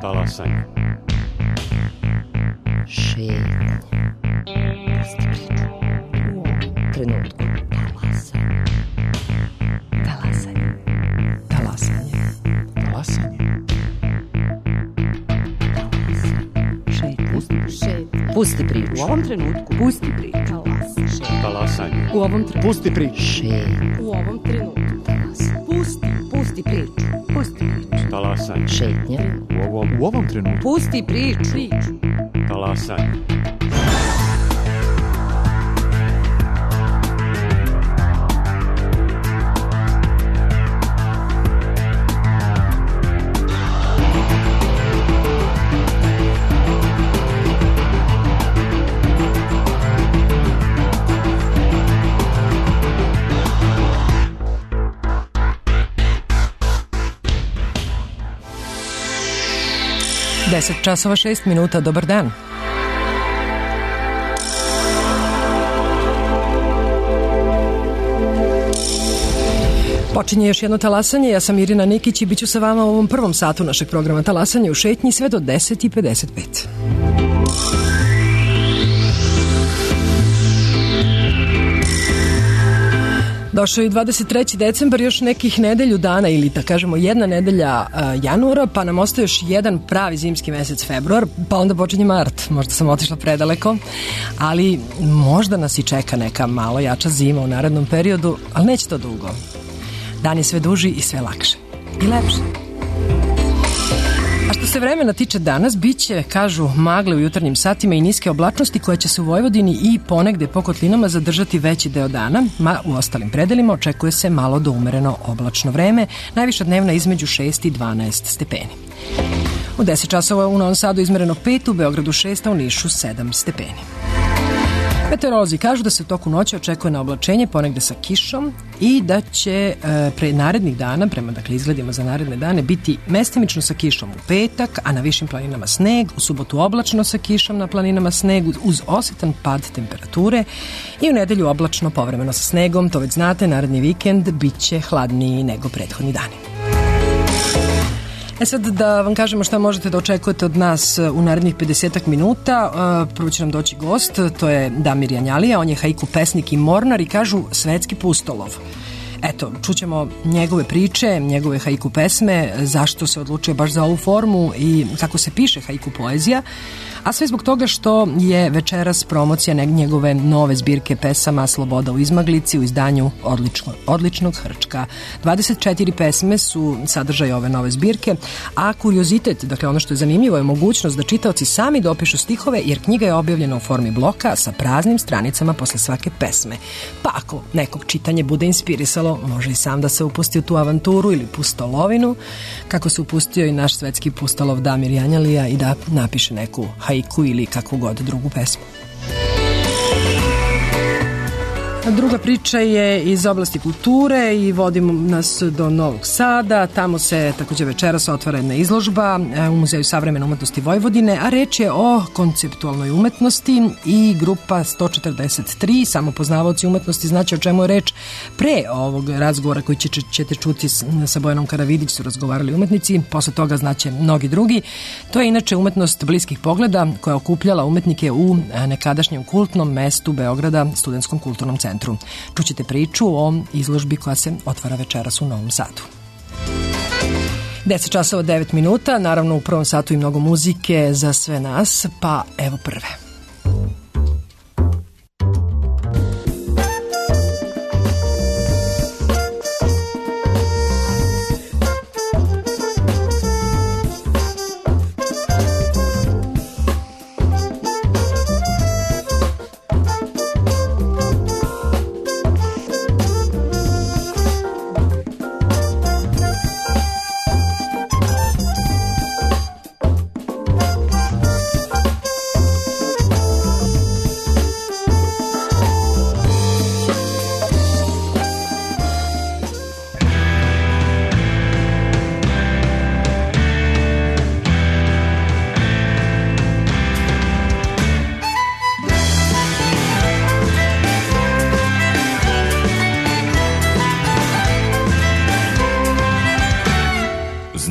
Talasanje. Šetnje. Pusti priču. U ovom trenutku. Talasanje. Talasanje. Talasanje. Pusti priču. U ovom trenutku. Pusti priču. Talasanje. U ovom trenutku. Pusti priču. U ovom trenutku. Pusti priču. Pusti priču. Talasanje. Šetnje. U ovom trenutku. Pusti priču. Talasanje. Deset časova 6 minuta, dobar dan. Počinje još jedno talasanje, ja sam Irina Nikić i bit ću sa vama u ovom prvom satu našeg programa Talasanje u šetnji sve do 10:55. Došao je 23. decembar, još nekih nedelju dana ili da kažemo jedna nedelja januara, pa nam ostaje još jedan pravi zimski mesec februar, pa onda počinje mart. Možda sam otišla predaleko, ali možda nas i čeka neka malo jača zima u narednom periodu, ali neće to dugo. Dan je sve duži i sve lakše. I lepše. A što se vremena tiče danas, bit će, kažu, magle u jutarnjim satima i niske oblačnosti koje će se u Vojvodini i ponegde po kotlinama zadržati veći deo dana, u ostalim predelima očekuje se malo do umereno oblačno vreme, najviša dnevna između 6 i 12 stepeni. U 10 časova u Novom Sadu izmereno 5, u Beogradu 6, a u Nišu 7 stepeni. Meteorolozi kažu da se u toku noći očekuje na oblačenje ponegde sa kišom i da će pre narednih dana, prema izgledima za naredne dane, biti mestimično sa kišom u petak, a na višim planinama sneg, u subotu oblačno sa kišom na planinama sneg uz osetan pad temperature i u nedelju oblačno povremeno sa snegom, to već znate, naredni vikend bit će hladniji nego prethodni dani. Sad da vam kažemo šta možete da očekujete od nas u narednih 50 minuta. Prvo će nam doći gost, to je Damir Janjalija, on je haiku pesnik i mornar i kažu svetski pustolov. Eto, čućemo njegove priče, njegove haiku pesme, zašto se odlučio baš za ovu formu i kako se piše haiku poezija, a sve zbog toga što je večeras promocija njegove nove zbirke pesama Sloboda u izmaglici u izdanju Odličnog hrčka. 24 pesme su sadržaj ove nove zbirke, a kuriozitet, dakle ono što je zanimljivo, je mogućnost da čitaoci sami dopišu stihove, jer knjiga je objavljena u formi bloka sa praznim stranicama posle svake pesme. Pa ako nekog čitanje bude inspirisalo, može i sam da se upusti u tu avanturu ili pustolovinu, kako se upustio i naš svetski pustolov Damir Janjalija i da napiše neku haiku ili kakvu god drugu pesmu. Druga priča je iz oblasti kulture i vodimo nas do Novog Sada. Tamo se također večeras otvara jedna izložba u Muzeju savremene umetnosti Vojvodine, a reč je o konceptualnoj umetnosti i grupa 143, samopoznavaoci umetnosti, znači o čemu je reč. Pre ovog razgovora koji ćete čuti sa Bojanom Karavidić su razgovarali umetnici, posle toga znaće mnogi drugi. To je inače umetnost bliskih pogleda koja je okupljala umetnike u nekadašnjem kultnom mestu Beograda, Studentskom kulturnom centru. Čućete priču o izložbi koja se otvara večeras u Novom Sadu. 10 časova 9 minuta, naravno u prvom satu i mnogo muzike za sve nas, pa evo prve.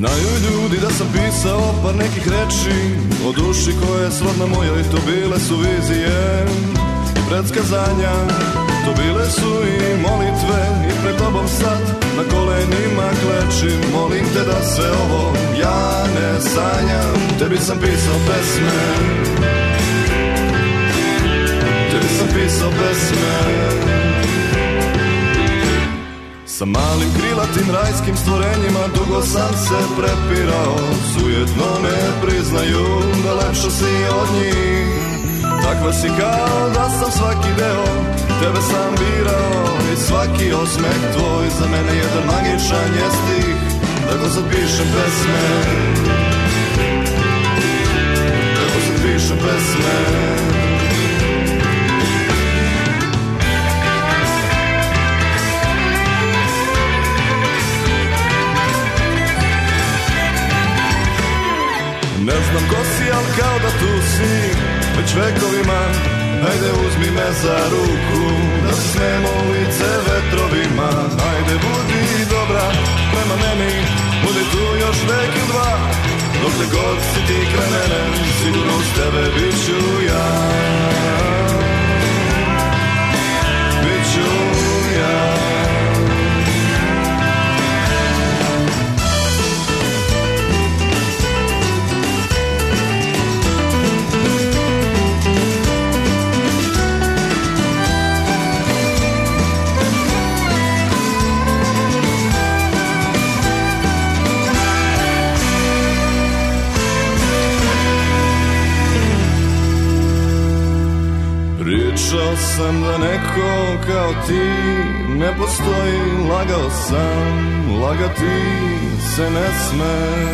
Znaju ljudi da sam pisao par nekih reči o duši koja je srodna moja i to bile su vizije i predskazanja. To bile su i molitve i pred tobom sad na kolenima klečim. Molim te da se ovo ja ne sanjam. Tebi sam pisao pesme, tebi sam pisao pesme. Sa malim krilatim rajskim stvorenjima dugo sam se prepirao. Sujetno ne priznaju da lepša si od njih. Takva si kao da sam svaki deo tebe sam birao. I svaki osmeh tvoj za mene jedan magičan je stih. Tako sad pišem pesme, tako sad pišem pesme. Ne znam ko si, al kao da tu si već vekovima. Hajde uzmi me za ruku, da se smemo u lice vetrovima. Hajde budi dobra prema meni, budi tu još vek i dva. Dokle god si ti kraj mene, sigurno uz tebe bit ću ja. Bit ću ja. Pričao sam da neko kao ti ne postoji. Lagao sam, lagati se ne sme.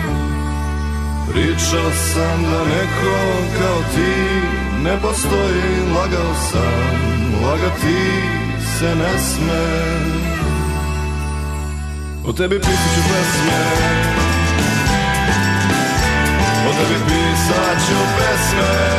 Pričao sam da neko kao ti ne postoji. Lagao sam, lagati se ne sme. O tebi pisat ću pesme, o tebi pisat ću pesme.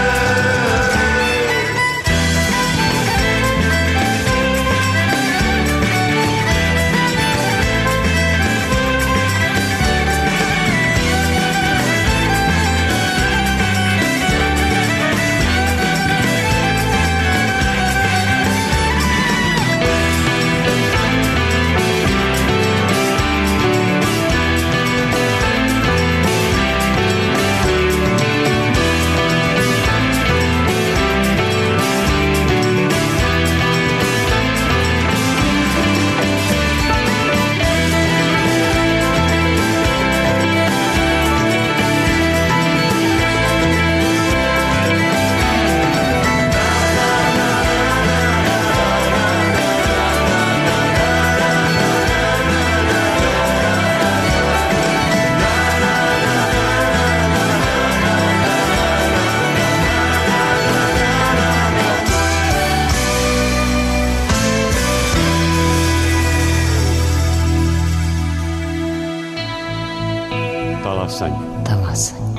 Talasanje. Talasanje.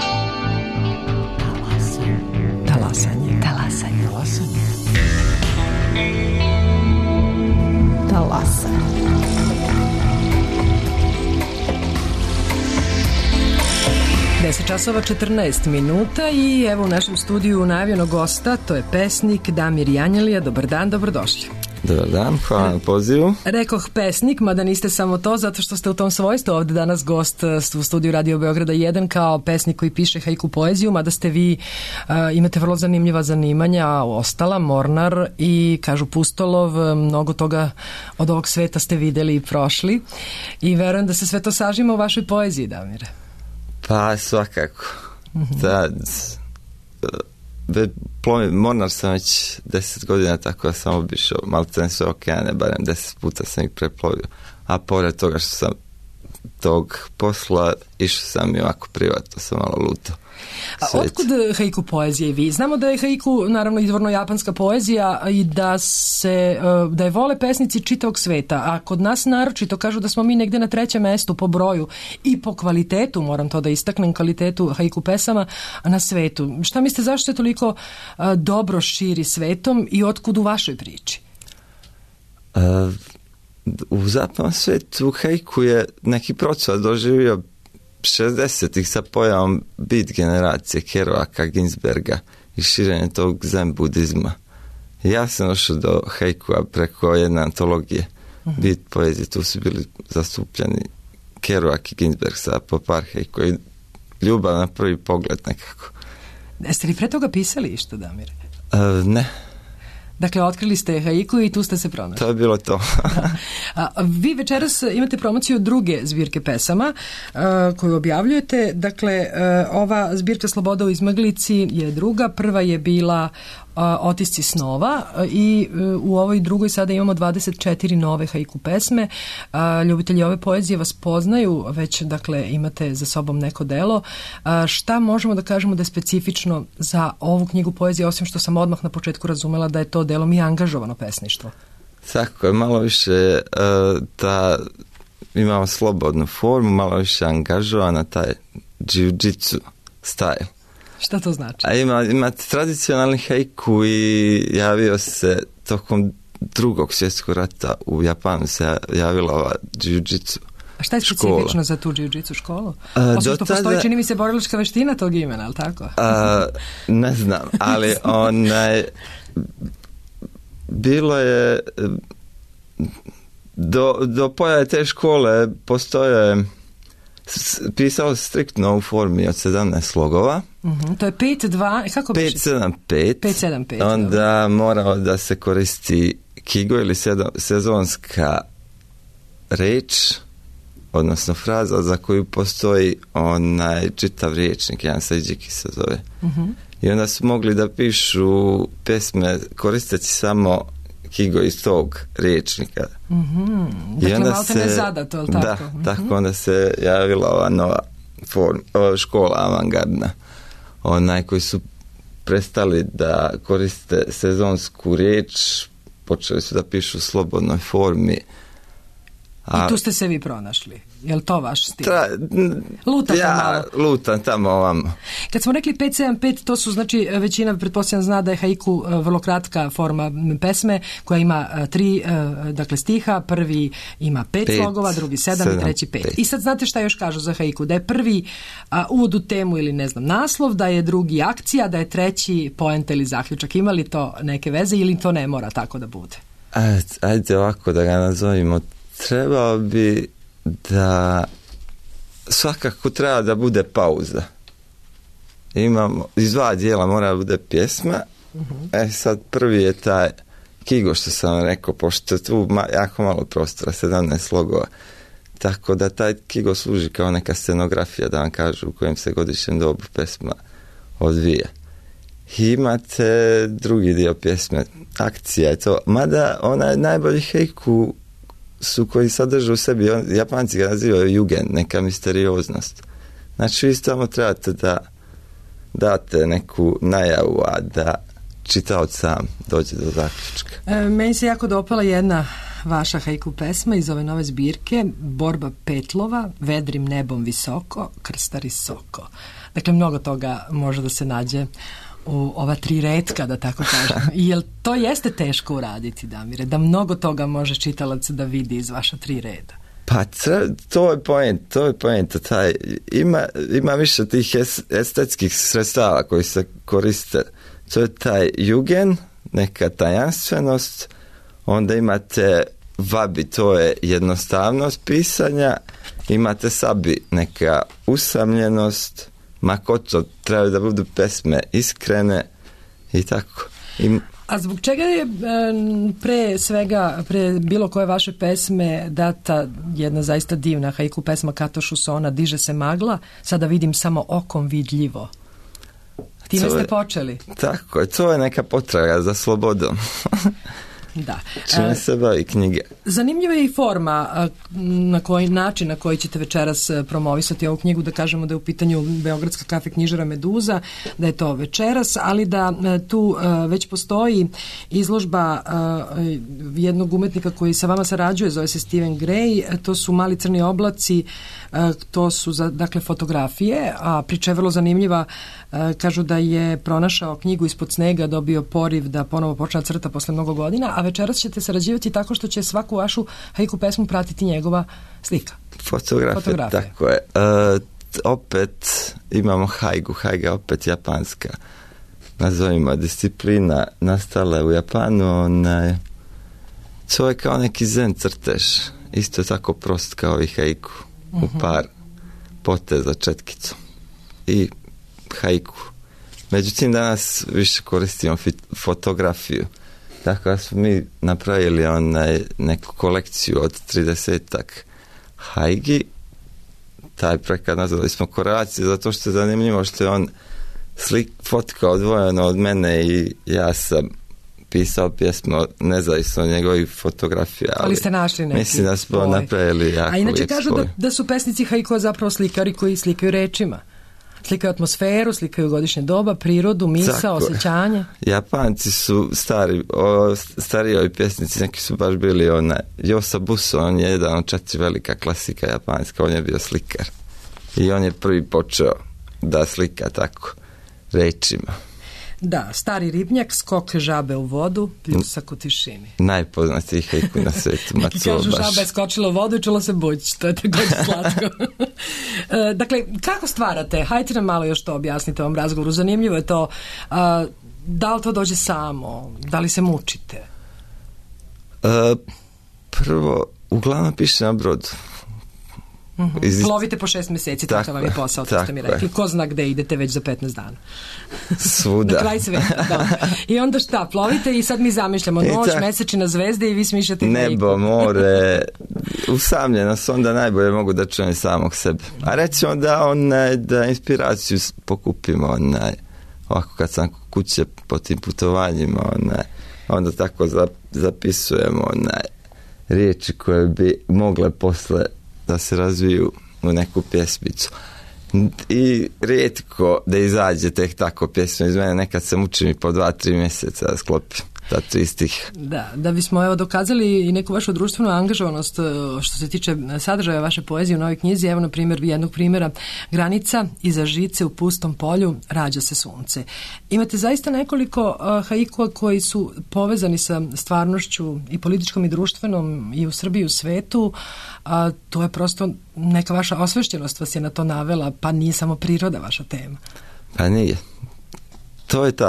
Talasanje. Talasanje. Talasanje. Talasanje. 10 časova 14 minuta i evo u našem studiju najavljenog gosta, to je pesnik Damir Janjelija. Dobar dan, dobrodošli. Dobar dan, hvala na pozivu. Rekoh pesnik, mada niste samo to, zato što ste u tom svojstvu ovde danas gost u studiju Radio Beograda 1 kao pesnik koji piše haiku poeziju, mada ste vi, imate vrlo zanimljiva zanimanja, ostala, mornar i kažu pustolov, mnogo toga od ovog sveta ste videli i prošli i verujem da se sve to sažima u vašoj poeziji, Damire. Pa svakako. Mornar sam već 10 godina, tako da sam obišao maltene sve okeane, barem 10 puta sam ih preplovio. A pored toga što sam tog posla, išao sam i ovako privatno, sam malo lutao. A otkud haiku poezije vi? Znamo da je haiku naravno izvorno japanska poezija i da je vole pesnici čitavog sveta, a kod nas naročito kažu da smo mi negde na 3. mestu po broju i po kvalitetu, moram to da istaknem, kvalitetu haiku pesama na svetu. Šta mislite, zašto se toliko dobro širi svetom i otkud u vašoj priči? u zapadnom svijetu haiku je neki proces doživio 60-ih sa pojavom beat generacije Kerouaka, Ginsberga i širenje tog zen budizma. Ja sam došao do haikua preko jedne antologije. Beat poezije, tu su bili zastupljeni Kerouak i Ginsberg sa po par haikua i ljubav na prvi pogled nekako. Jeste li pre toga pisali išto, Damire? Ne. Dakle, otkrili ste haiku i tu ste se pronašli. To je bilo to. Vi večeras imate promociju druge zbirke pesama koju objavljujete. Dakle, ova zbirka Sloboda u izmaglici je druga. Prva je bila Otisci snova i u ovoj drugoj sada imamo 24 nove haiku pesme. Ljubitelji ove poezije vas poznaju, već dakle imate za sobom neko delo. Šta možemo da kažemo da je specifično za ovu knjigu poezije, osim što sam odmah na početku razumela da je to delom i angažovano pesništvo? Tako je, malo više imamo slobodnu formu, malo više angažovana, taj jiu-jitsu style. Šta to znači? A ima tradicionalni haiku i javio se tokom Drugog svjetskog rata u Japanu se javila ova jiu-jitsu. A šta je specifično za tu jiu-jitsu školu? Osim što postoji, čini mi se, borilačka veština tog imena, ali tako? Ne znam, ali bilo je do pojave te škole postoje pisalo striktno u formi od 17 slogova. To je 5-2, kako biše? 5-7-5. 5-7-5. Onda morao da se koristi kigo ili sezonska reč, odnosno fraza za koju postoji čitav riječnik, jedan seđiki se zove. I onda su mogli da pišu pesme koristeći samo kigo iz tog riječnika. Dakle, malo te ne zadato, je li tako? Da, tako onda se javila ova nova škola avangardna. Koji su prestali da koriste sezonsku riječ, počeli su da pišu u slobodnoj formi. I tu ste se vi pronašli. Je li to vaš stil? Lutam tamo ovamo. Kad smo rekli 5-7-5, to su, znači, većina pretpostavljam zna da je haiku vrlo kratka forma pesme koja ima 3 dakle stiha, prvi ima 5 slogova, drugi 7 i treći 5. I sad znate šta još kažu za haiku? Da je prvi uvod u temu ili ne znam naslov, da je drugi akcija, da je treći poenta ili zaključak. Ima li to neke veze ili to ne mora tako da bude? Ajde ovako da ga nazovimo. Trebao bi da svakako treba da bude pauza. Imamo, iz 2 dijela mora da bude pjesma. Sad prvi je taj kigo što sam rekao, pošto je tu jako malo prostora, 17 slogova. Tako da taj kigo služi kao neka scenografija, da vam kažu u kojem se godišnjem dobu pesma odvija. I imate drugi dio pjesme, akcija je to. Mada ona najbolji haiku su koji sadrže u sebi, Japanci ga nazivaju jugen, neka misterioznost. Znači vi samo trebate da date neku najavu, a da čitaoc sam dođe do zaključka. Meni se jako dopala jedna vaša haiku pesma iz ove nove zbirke, Borba petlova, vedrim nebom visoko, krstari soko. Dakle, mnogo toga može da se nađe u ova 3 retka, da tako kažem. I jel to jeste teško uraditi, Damire? Da mnogo toga može čitalac da vidi iz vaša 3 reda? Pa to je point. Ima više tih estetskih sredstava koji se koriste. To je taj jugen, neka tajanstvenost, onda imate vabi, to je jednostavnost pisanja, imate sabi, neka usamljenost, makoto, treba da budu pesme iskrene i tako. A zbog čega je pre bilo koje vaše pesme data jedna zaista divna haiku pesma Kato Šusona, Diže se magla, sada vidim samo okom vidljivo? Time ste počeli. Tako je, to je neka potraga za slobodom. Da. Čime se bavi knjiga. Zanimljiva je i forma na koji ćete večeras promovisati ovu knjigu, da kažemo da je u pitanju Beogradska kafe knjižara Meduza, da je to večeras, ali da tu već postoji izložba jednog umetnika koji sa vama sarađuje, zove se Steven Gray, to su Mali crni oblaci, to su dakle fotografije, a priča je vrlo zanimljiva. Kažu da je pronašao knjigu ispod snega, dobio poriv da ponovo počne crta posle mnogo godina, a večeras ćete sarađivati tako što će svaku vašu haiku pesmu pratiti njegova slika. Fotografija. Tako je. Opet imamo haiku. Haiga je opet japanska, nazovimo disciplina, nastala u Japanu. To je kao neki zen crtež, isto tako prost kao i haiku, u par poteza četkicu i haiku. Međutim, danas više koristimo fotografiju. Tako da smo mi napravili neku kolekciju od 30-ak haigi. Taj projekat nazvali smo Korelacije, zato što je zanimljivo što je on fotka odvojena od mene i ja sam pisao pjesmu nezavisno od njegovih fotografija. Ali ste našli neki. Mislim da smo napravili jako. A inače kažu da su pesnici haikua zapravo slikari koji slikaju rečima. Slikaju atmosferu, slikaju godišnje doba, prirodu, misao, osjećanje. Japanci su stariji ovi pjesnici, neki su baš bili Yosabuso, on je jedan od 4 velika klasika japanska, on je bio slikar. I on je prvi počeo da slika tako rečima. Da, stari ribnjak, skok žabe u vodu, pljusak u tišini. Najpoznatiji haiku na svetu, Matsuo baš. Kažu žaba je skočila u vodu i čulo se buć, to je također slatko. Dakle, kako stvarate? Hajde nam malo još to objasnite ovom razgovoru. Zanimljivo je to, da li to dođe samo, da li se mučite? Prvo, uglavnom piše na brodu. Plovite po 6 mjeseci, to vam je posao, to ste mi rekli. Ko zna gde idete već za 15 dana. Svuda. Na kraj sveta, da. I onda šta, plovite i sad mi zamišljamo noć, mesečina, zvezde i vi smišljate nebo, more, usamljenost, onda najbolje mogu da čujem samog sebe. A recimo da inspiraciju pokupimo, ovako kad sam kuće po tim putovanjima, onda tako zapisujemo riječi koje bi mogle posle da se razviju u neku pjesmicu. I rijetko da izađe tek tako pjesma iz mene, nekad se mučim i po 2-3 mjeseca da sklopim tato istih. Da bismo dokazali i neku vašu društvenu angažovanost što se tiče sadržaja vaše poezije u novoj knjizi, evo na primjer jednog primjera, Granica, iza žice u pustom polju rađa se sunce. Imate zaista nekoliko haikua koji su povezani sa stvarnošću i političkom i društvenom i u Srbiji i u svetu, a to je prosto neka vaša osvešćenost vas je na to navela, pa nije samo priroda vaša tema. Pa nije. To je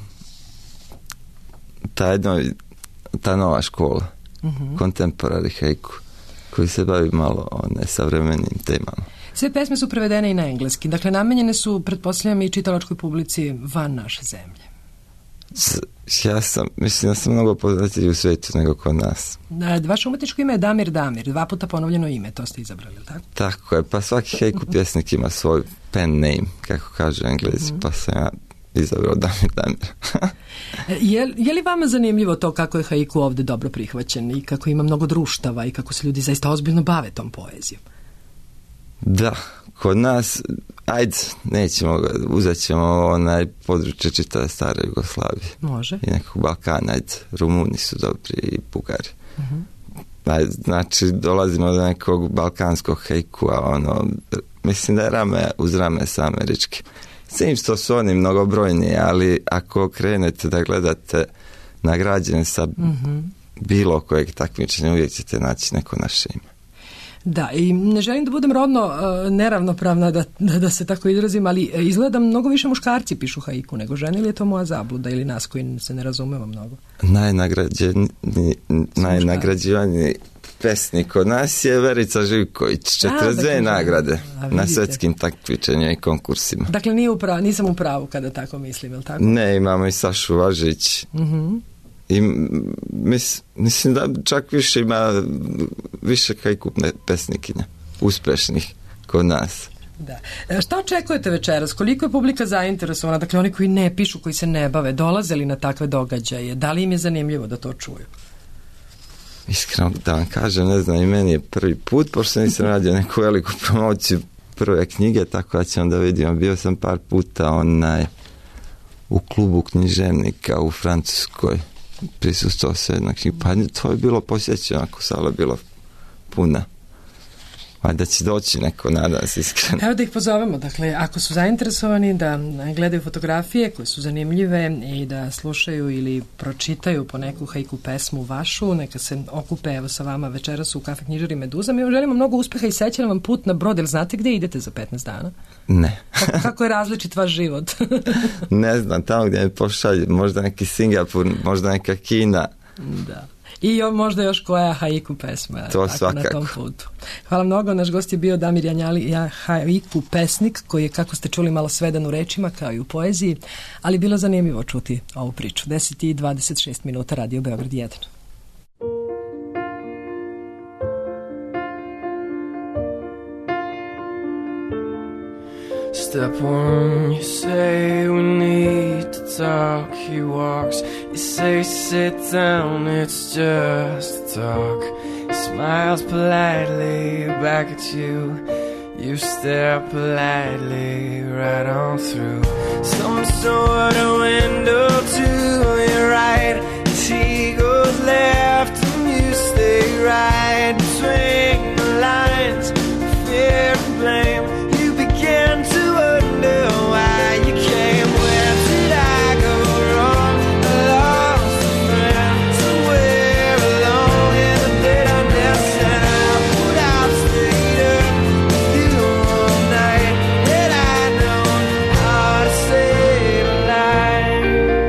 ta nova škola, contemporary haiku, koji se bavi malo savremenim temama. Sve pesme su prevedene i na engleski, dakle namenjene su, pretpostavljam, i čitalačkoj publici van naše zemlje. Mislim da sam mnogo poznatiji u svijetu nego kod nas. Vaše umetničko ime je Damir, 2 puta ponovljeno ime, to ste izabrali, tako? Tako je, pa svaki haiku pjesnik ima svoj pen name, kako kažu Englezi, pa sam ja izabrao Damir. Je li vama zanimljivo to kako je haiku ovdje dobro prihvaćen i kako ima mnogo društava i kako se ljudi zaista ozbiljno bave tom poezijom? Da, kod nas, uzet ćemo područje čitave stare Jugoslavije. Može. I nekog Balkana, Rumuni su dobri i Bugari. Znači, dolazimo do nekog balkanskog haikua, mislim da je rame uz rame sa američkim. Svim što su oni mnogobrojni, ali ako krenete da gledate nagrađene sa bilo kojeg takmičenja, uvijek ćete naći neko naše ime. Da, i ne želim da budem rodno neravnopravna, da se tako izrazim, ali izgleda mnogo više muškarci pišu haiku nego žene, ili je to moja zabluda ili nas koji se ne razumemo mnogo? Najnagrađivaniji pesnik od nas je Verica Živković, 42 nagrade na svetskim takmičenjima i konkursima. Dakle, nisam u pravu kada tako mislim, je li tako? Ne, imamo i Sašu Važić. I mislim da čak ima više haiku pesnikinja uspešnih kod nas. Da. Šta očekujete večeras? Koliko je publika zainteresovana? Dakle, oni koji ne pišu, koji se ne bave, dolaze li na takve događaje? Da li im je zanimljivo da to čuju? Iskreno da vam kažem, ne znam, i meni je prvi put, pošto nisam radio neku veliku promociju prve knjige, tako da ćemo da vidimo. Bio sam par puta u klubu književnika u Francuskoj, prisustvovao se jedna knjiga, pa to je bilo posjećeno, ako sala je bila puna. da će doći neko, nadam se iskreno. Evo da ih pozovemo, dakle, ako su zainteresovani da gledaju fotografije koje su zanimljive i da slušaju ili pročitaju po neku haiku pesmu vašu, neka se okupe evo sa vama večeras u Kafe knjižari Meduza. Mi vam želimo mnogo uspeha i sreće vam put na brod. Jel znate gde idete za 15 dana? Ne. Kako je različit vaš život? Ne znam, tamo gdje me pošalju, možda neki Singapur, možda neka Kina. Da. I možda još koja haiku pesma to tako, svakako. na tom putu. Hvala mnogo, naš gost je bio Damir Janjalija, haiku pesnik koji je, kako ste čuli, malo svedan u rečima kao i u poeziji, ali bilo zanimljivo čuti ovu priču. 10:26 minuta, Radio Beograd 1. Step one, you say we need to talk. He walks, you say sit down, it's just talk. He smiles politely back at you. You stare politely right on through some sort of window to your right. As he goes left and you stay right between the lines of fear and blame. You begin to wonder why you came. Where did I go wrong? I lost a friend somewhere along in the bitterness, and I would have stayed up with you all night. Had I known how to save a life.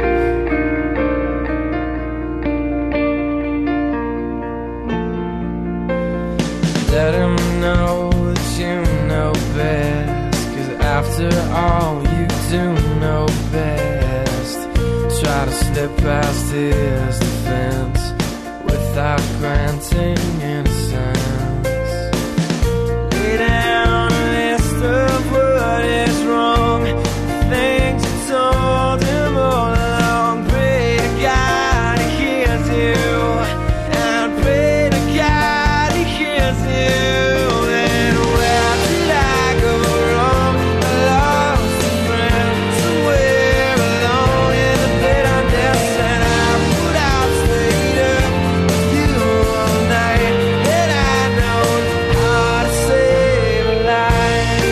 Let him know that you know best, 'cause after all you do know best. Try to slip past his defense without granting innocence. Lay down a list of what is wrong, things you told him all along. Pray to God he hears you, and pray to God he hears you. And where did I go wrong? I lost a friend somewhere along in the bitterness, and I would have stayed up with you all night. Had I known how to save a life.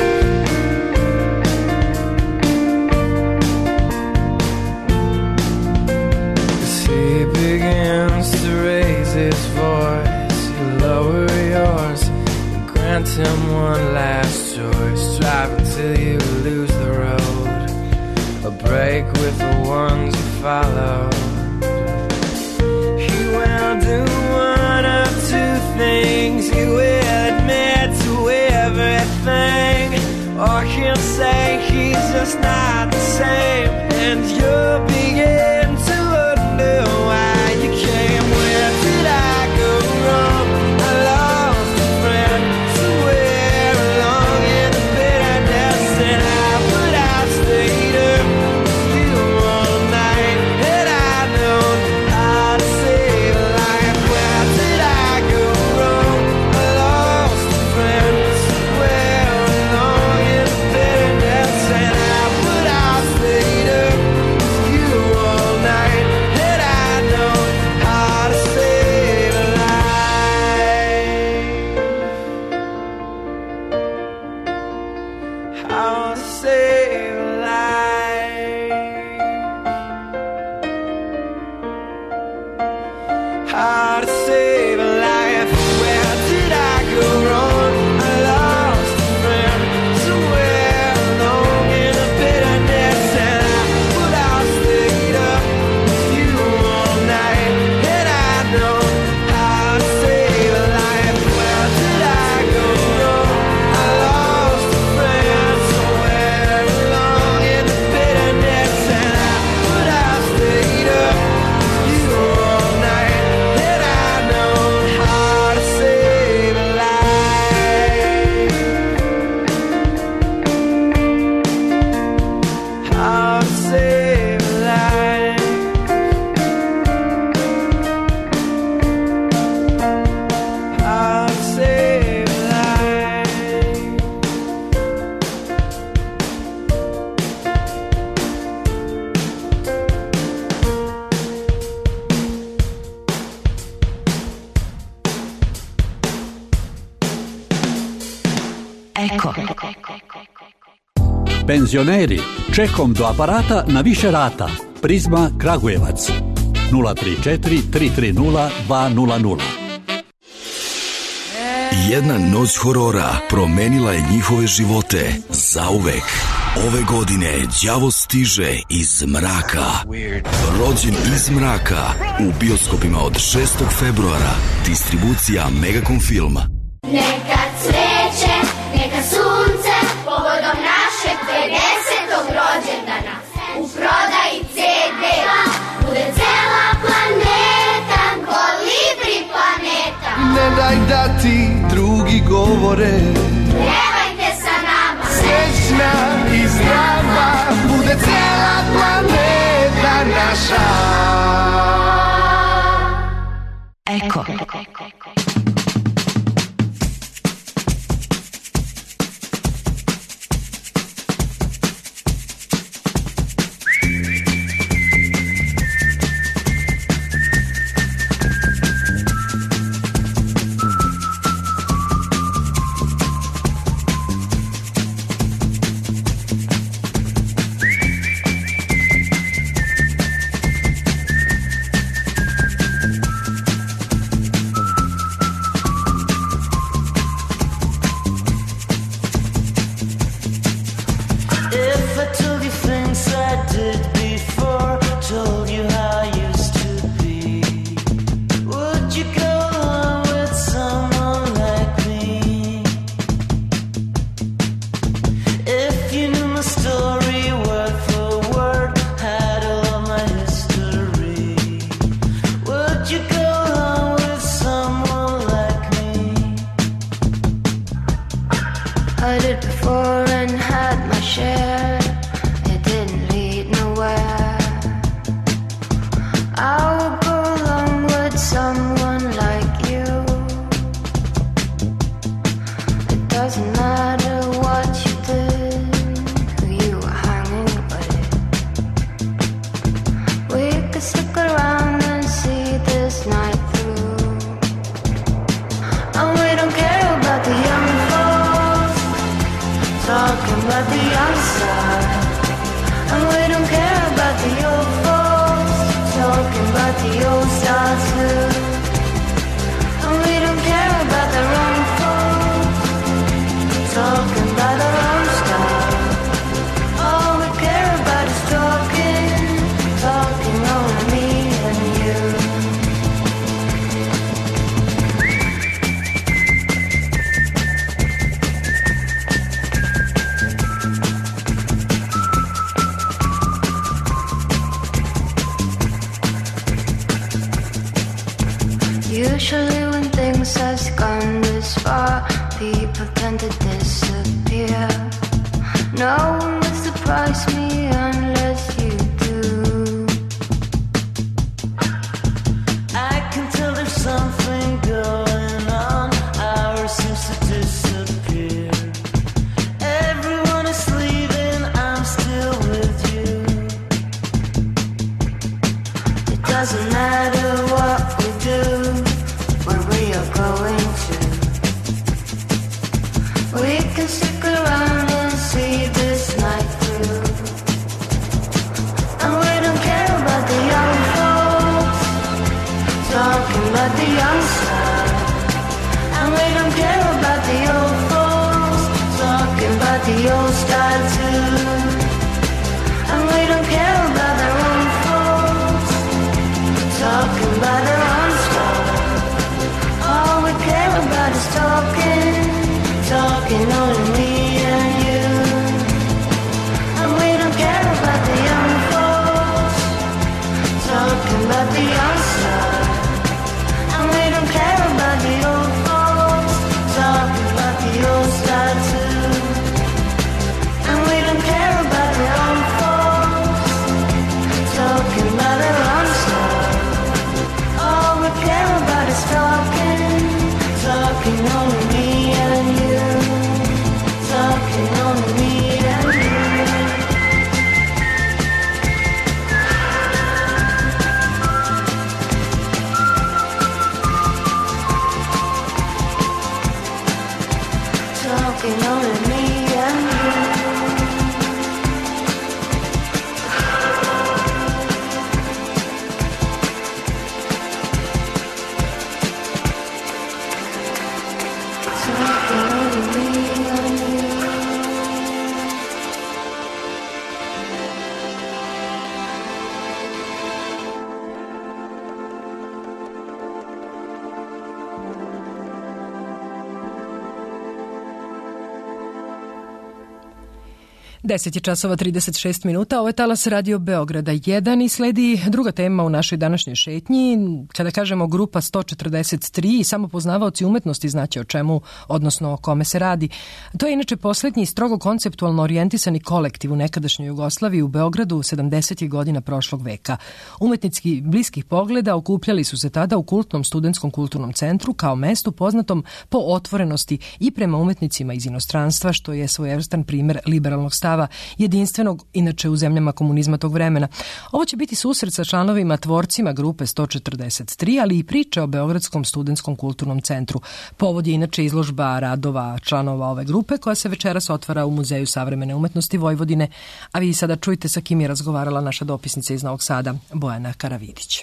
'Cause he begins to raise his voice, you lower yours and grant him one last choice. Drive until you lose the road, a break with the ones you follow. He will do one of two things. He will admit to everything, or he'll say he's just not the same, and you'll begin to wonder why you came. Where did I go wrong? I lost a friend somewhere along in the bitterness, and I would have stayed up with you all night. Had I known how to save a life. Where did I go wrong? I lost a friend somewhere along in the bitterness, and I would have stayed up with you all Eko. Penzioneri, čekom do aparata na više rata. Prizma Kragujevac 034 330 200. Jedna noć horora promenila je njihove živote zauvek. Ove godine đavo stiže iz mraka. Rođen iz mraka u bioskopima od 6. februara. Distribucija Megacom Film. Neka cveće, neka sunce, povodom našeg 50. rođendana. U prodaji CD-a bude cela planeta, Kolibri planeta. Ne daj da ti drugi govore, pjevajte sa nama. Srećna i zdrava bude cela planeta naša. Eko. Usually when things has gone this far, people tend to disappear. No one will surprise me unless you do. I can tell there's something going on. Ours seems to disappear. Everyone is leaving, I'm still with you. It doesn't matter what we do, where we are going to. We can stick around and see this night through. And we don't care about the young folks talking about the young side. And we don't care about the old folks talking about the old style too. And we don't care about their own folks talking about their own style. All we care about is talking, talking only me and talking only me and you. Talking only me and you. 10 je časova 36 minuta, ovo je talas Radio Beograda 1 i sledi druga tema u našoj današnjoj šetnji. Kada kažemo grupa 143 i samo poznavaoci umetnosti znaće o čemu, odnosno o kome se radi. To je inače poslednji strogo konceptualno orijentisani kolektiv u nekadašnjoj Jugoslaviji u Beogradu 70. godina prošlog veka. Umetnici bliskih pogleda okupljali su se tada u kultnom studentskom kulturnom centru kao mestu poznatom po otvorenosti i prema umetnicima iz inostranstva, što je svojevrstan primer liberalnog stava, jedinstvenog inače u zemljama komunizma tog vremena. Ovo će biti susret sa članovima tvorcima grupe 143, ali i priče o Beogradskom studentskom kulturnom centru. Povod je inače izložba radova članova ove grupe koja se večeras otvara u Muzeju savremene umetnosti Vojvodine, a vi sada čujte sa kim je razgovarala naša dopisnica iz Novog Sada, Bojana Karavidić.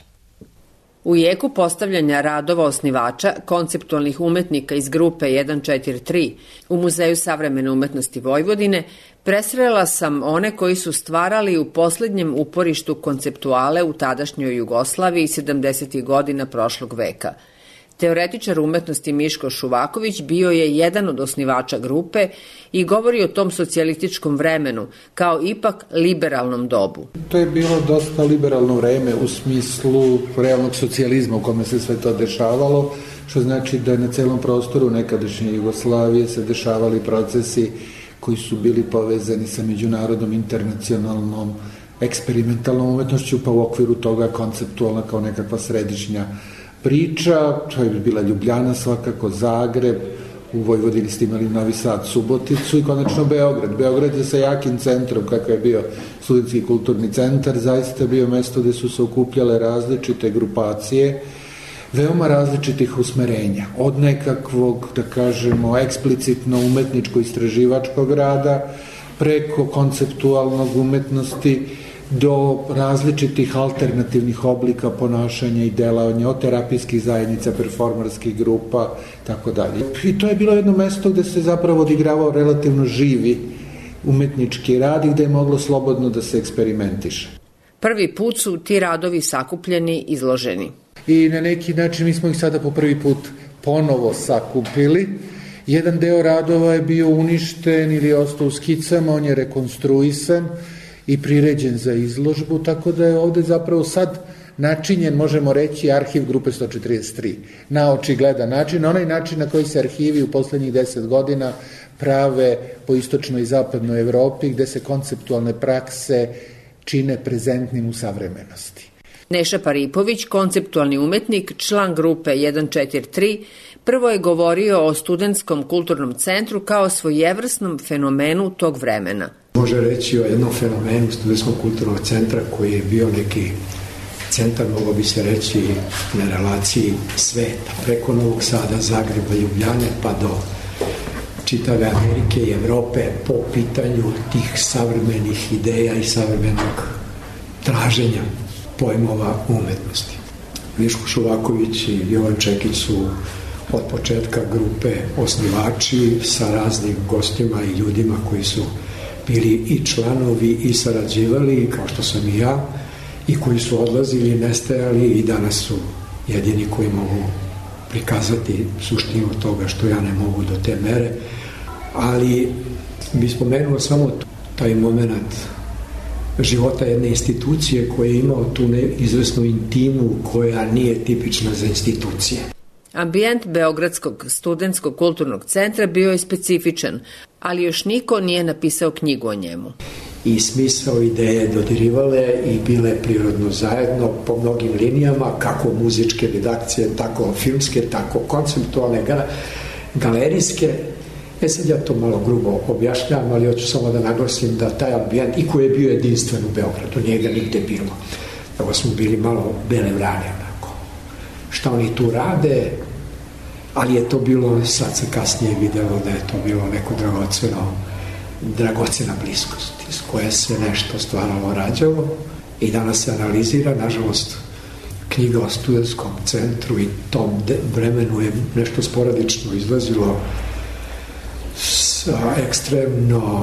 U jeku postavljanja radova osnivača, konceptualnih umetnika iz grupe 143 u Muzeju savremene umetnosti Vojvodine, presrela sam one koji su stvarali u poslednjem uporištu konceptuale u tadašnjoj Jugoslaviji 70. godina prošlog veka. Teoretičar umetnosti Miško Šuvaković bio je jedan od osnivača grupe i govori o tom socijalističkom vremenu, kao ipak liberalnom dobu. To je bilo dosta liberalno vreme u smislu realnog socijalizma u kome se sve to dešavalo, što znači da na celom prostoru nekadašnje Jugoslavije se dešavali procesi koji su bili povezani sa međunarodnom, internacionalnom, eksperimentalnom umetnošću, pa u okviru toga konceptualna kao nekakva središnja priča. To je bila Ljubljana svakako, Zagreb, u Vojvodini ste imali Novi Sad, Suboticu i konačno Beograd. Beograd je sa jakim centrom, kakav je bio studentski kulturni centar, zaista bio mesto gde su se okupljale različite grupacije, veoma različitih usmerenja, od nekakvog, da kažemo, eksplicitno umetničko-istraživačkog rada, preko konceptualnog umetnosti, do različitih alternativnih oblika ponašanja i delovanja, od terapijskih zajednica, performerskih grupa, tako dalje. I to je bilo jedno mesto gde se zapravo odigravao relativno živi umetnički rad i gde je moglo slobodno da se eksperimentiše. Prvi put su ti radovi sakupljeni, izloženi. I na neki način mi smo ih sada po prvi put ponovo sakupili. Jedan deo radova je bio uništen ili ostao u skicama, on je rekonstruisan i priređen za izložbu, tako da je ovde zapravo sad načinjen, možemo reći, arhiv grupe 143. Na očigledan način, na onaj način na koji se arhivi u poslednjih 10 godina prave po istočnoj i zapadnoj Evropi, gde se konceptualne prakse čine prezentnim u savremenosti. Neša Paripović, konceptualni umetnik, član grupe 143, prvo je govorio o studentskom kulturnom centru kao svojevrsnom fenomenu tog vremena. Može reći o jednom fenomenu studentskog kulturnog centra koji je bio neki centar, mogo bi se reći, na relaciji sveta, preko Novog Sada, Zagreba, Ljubljane, pa do čitave Amerike i Evrope po pitanju tih savremenih ideja i savremenog traženja pojmova umetnosti. Miško Šuvaković i Jovan Čekić su od početka grupe osnivači sa raznim gostima i ljudima koji su bili i članovi i sarađivali, kao što sam i ja, i koji su odlazili, nestajali i danas su jedini koji mogu prikazati suštinu toga što ja ne mogu do te mere. Ali bi spomenuo samo taj moment života jedne institucije koja je imao tu izvesnu intimu koja nije tipična za institucije. Ambijent Beogradskog studentskog kulturnog centra bio je specifičan, ali još niko nije napisao knjigu o njemu. I smisao ideje dodirivale i bile prirodno zajedno po mnogim linijama, kako muzičke redakcije, tako filmske, tako konceptualne, galerijske. Sad ja to malo grubo objašnjam, ali hoću samo da naglasim da taj ambijent, i koji je bio jedinstven u Beogradu, nije ga nigde bilo. Evo smo bili malo bele vrane, onako. Šta oni tu rade, ali je to bilo, sad se kasnije videlo da je to bilo neko dragocena bliskost iz koje se nešto stvarno rađalo i danas se analizira, nažalost knjiga o studentskom centru i tom vremenu je nešto sporadično izlazilo sa ekstremno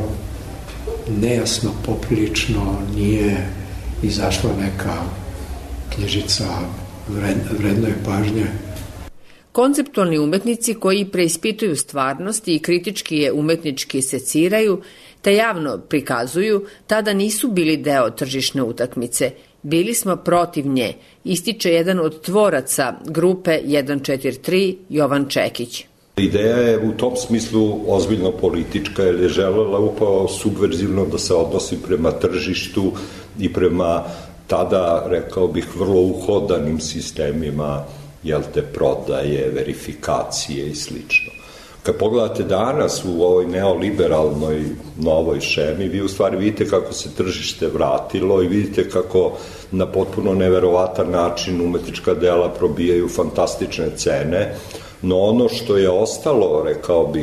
nejasno, poprilično nije izašla neka knjižica vrednoj pažnje. Konceptualni umetnici koji preispituju stvarnost i kritički je umetnički seciraju, te javno prikazuju, tada nisu bili deo tržišne utakmice. Bili smo protiv nje, ističe jedan od tvoraca grupe 143, Jovan Čekić. Ideja je u tom smislu ozbiljno politička, jer je želela upravo subverzivno da se odnosi prema tržištu i prema tada, rekao bih, vrlo uhodanim sistemima, prodaje, verifikacije i slično. Kad pogledate danas u ovoj neoliberalnoj novoj šemi, vi u stvari vidite kako se tržište vratilo i vidite kako na potpuno neverovatan način umetnička dela probijaju fantastične cene, no ono što je ostalo, rekao bih,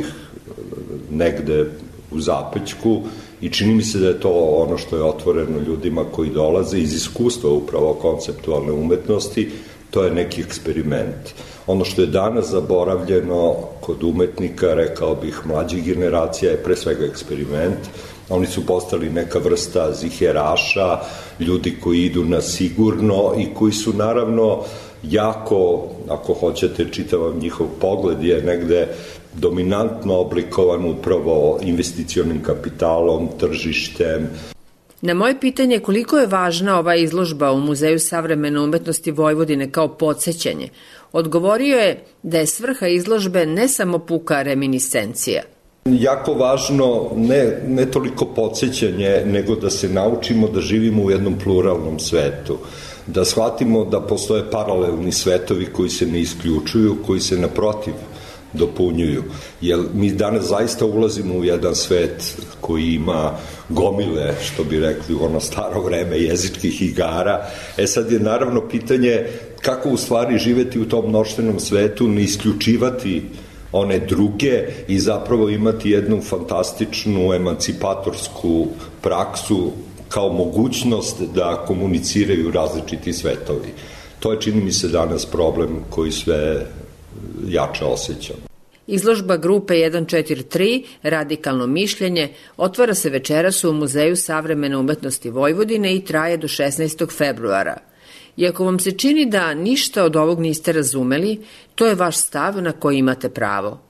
negde u zapećku, i čini mi se da je to ono što je otvoreno ljudima koji dolaze iz iskustva upravo konceptualne umetnosti, to je neki eksperiment. Ono što je danas zaboravljeno kod umetnika, rekao bih, mlađih generacija, je pre svega eksperiment. Oni su postali neka vrsta ziheraša, ljudi koji idu na sigurno i koji su naravno jako, ako hoćete, čitavam njihov pogled je negde dominantno oblikovan upravo investicionim kapitalom, tržištem. Na moje pitanje koliko je važna ova izložba u Muzeju savremene umetnosti Vojvodine kao podsjećanje, odgovorio je da je svrha izložbe ne samo puka reminiscencija. Jako važno ne toliko podsjećanje, nego da se naučimo da živimo u jednom pluralnom svetu, da shvatimo da postoje paralelni svetovi koji se ne isključuju, koji se naprotiv dopunjuju. Jer mi danas zaista ulazimo u jedan svet koji ima gomile, što bi rekli u ono staro vreme, jezičkih igara. Sad je naravno pitanje kako u stvari živeti u tom mnoštvenom svetu, ne isključivati one druge i zapravo imati jednu fantastičnu emancipatorsku praksu kao mogućnost da komuniciraju različiti svetovi. To je, čini mi se, danas problem koji sve jače osjećamo. Izložba grupe 143, Radikalno mišljenje, otvara se večeras u Muzeju savremene umetnosti Vojvodine i traje do 16. februara. Iako vam se čini da ništa od ovog niste razumeli, to je vaš stav na koji imate pravo.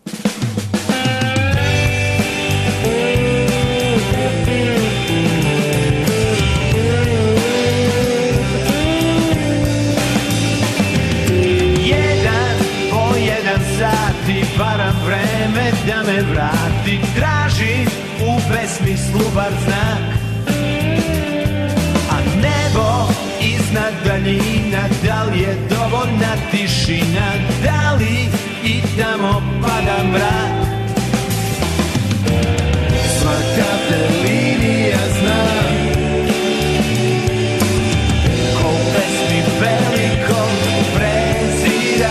Varam vreme da me vrati, traži u besmislu bar znak. A nebo iznad daljina, da li je dovoljna tišina, da li i tamo pada mrak. Svaka te linija zna, ko u pesmi velikog prezira.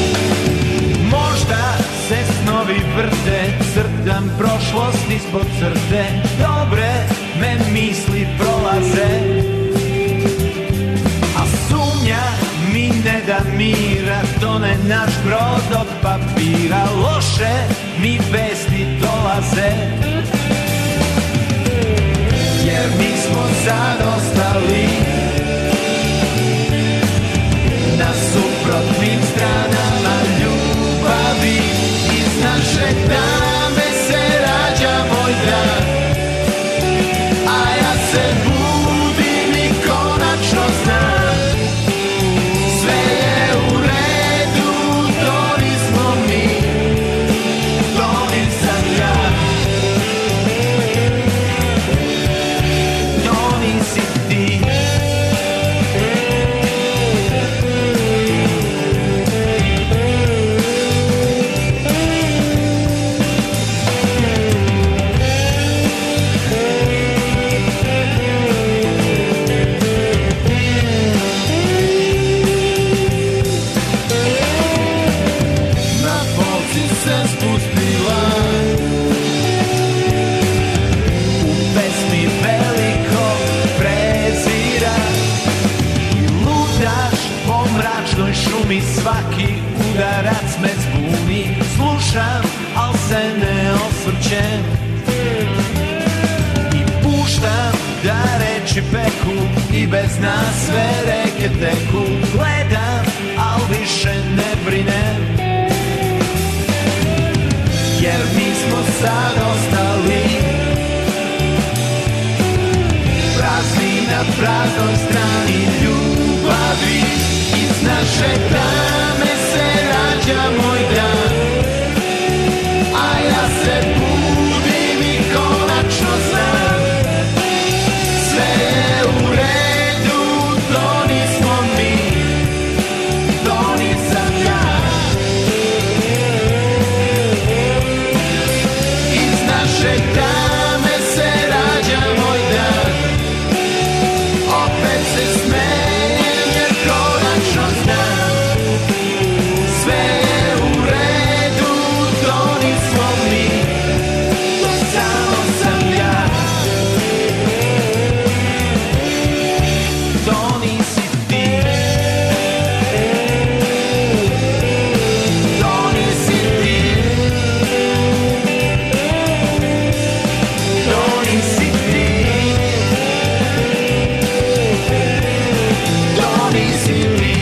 Snovi vrte, crtam prošlost ispod crte, dobre me misli prolaze, a sumnja mi ne da mira, tone naš brod od papira, loše mi vesti dolaze, jer mi smo sad ostali na suprotnim stranama ljubavi. Naše dame se rađa moj drag, a ja se budim i konačno znam, sve je u redu, to nismo mi, to nismo kuće i puštam da reči peku i bez nas sve reke teku. Gledam, al više ne brinem, jer mi smo sad ostali prazni na praznoj strani ljubavi. Iz naše tame se rađa moj dan, a ja se budim i konačno znam sve je u redu, to nismo mi, to nisam ja. Iz naše tame se rađa moj dan, opet se smejem jer konačno znam sve je u redu, to nismo mi, to samo sam ja. To nisi ti, to nisi ti, to nisi ti, to nisi ti.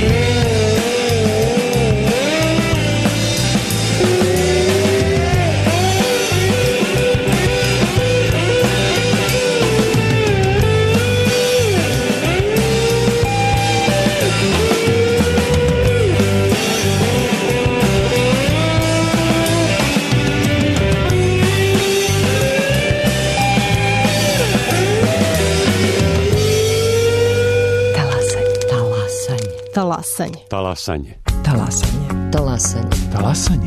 Talasanje. Talasanje. Talasanje. Talasanje. Talasanje.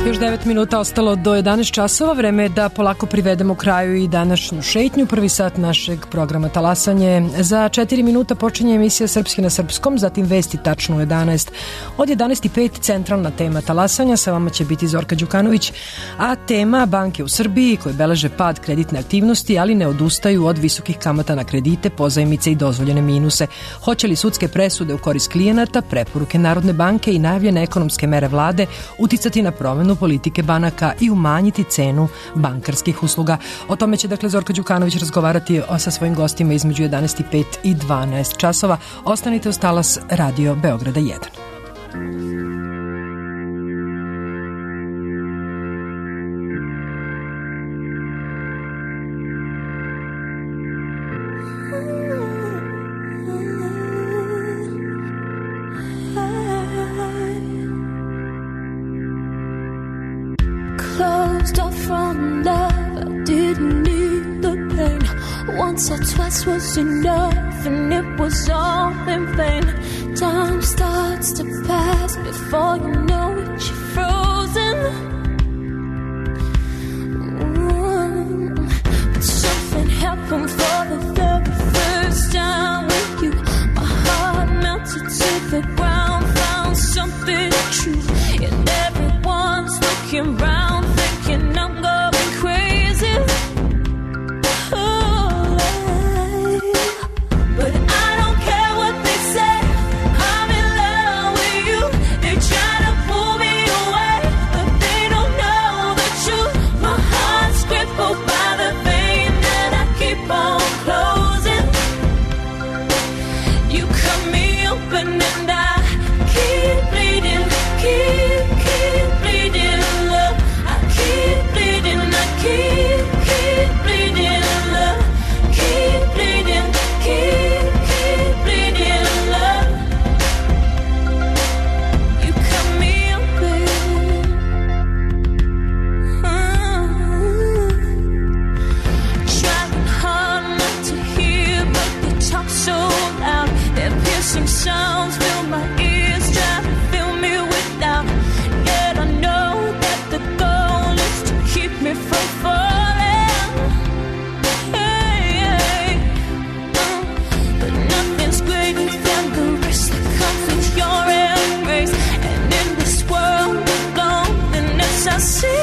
Još 9 minuta ostalo do 11 časova. Vreme je da polako privedemo kraju i današnju šetnju. Prvi sat našeg programa Talasanje. Za 4 minuta počinje emisija Srpski na srpskom, zatim vesti tačno u 11. Od 11:05 centralna tema Talasanja. Sa vama će biti Zorka Đukanović, a tema banke u Srbiji koje beleže pad kreditne aktivnosti, ali ne odustaju od visokih kamata na kredite, pozajmice i dozvoljene minuse. Hoće li sudske presude u korist klijenata, preporuke Narodne banke i najavljene ekonomske mere vlade uticati na promenu politike banaka i umanjiti cenu bankarskih usluga? O tome će dakle Zorka Đukanović razgovarati sa svojim gostima između 11:05 i 12 časova. Ostanite uz talas Radio Beograda 1. Closed off from love, I didn't need the pain. Once or twice was enough, and it was all in vain. Time starts to pass before you know it, you're frozen. But something happened for the very first time with you. My heart melted to the ground, found something true, and everyone's looking round, thinking I'm going crazy. Oh, but I don't care what they say, I'm in love with you. They try to pull me away, but they don't know the truth. My heart's crippled by the vein that I keep on closing. You cut me open and I keep bleeding, keep bleeding, love. I keep bleeding, I keep bleeding, love. Keep bleeding, keep bleeding, love. You cut me open. Trying hard not to hear, but they talk so loud. Their piercing sounds fill my ears, try to fill me with doubt. Yet I know that the goal is to keep me from falling. Hey, but nothing's greater than the risk that comes with your embrace. And in this world of loneliness, I see